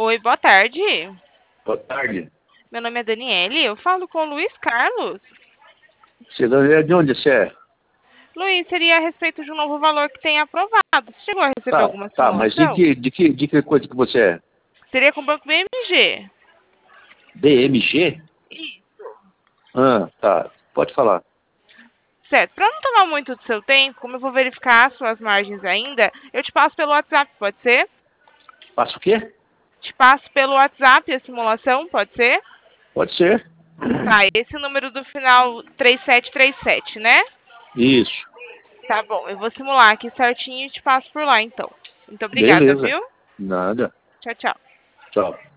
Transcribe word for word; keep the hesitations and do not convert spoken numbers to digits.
Oi, boa tarde. Boa tarde. Meu nome é Daniele, eu falo com o Luiz Carlos. Cidadania de onde você é? Luiz, seria a respeito de um novo valor que tem aprovado. Você chegou a receber Tá, alguma tá, mas de simulação? que, de que, de que coisa que você é? Seria com o Banco B M G. B M G? Isso. Ah, tá. Pode falar. Certo, para não tomar muito do seu tempo, como eu vou verificar as suas margens ainda, eu te passo pelo WhatsApp, pode ser? Passa o quê? Te passo pelo WhatsApp a simulação, pode ser? Pode ser. Tá, esse número do final três sete três sete, né? Isso. Tá bom, eu vou simular aqui certinho e te passo por lá, então. Muito obrigada, Beleza. viu? Nada. Tchau, tchau. Tchau.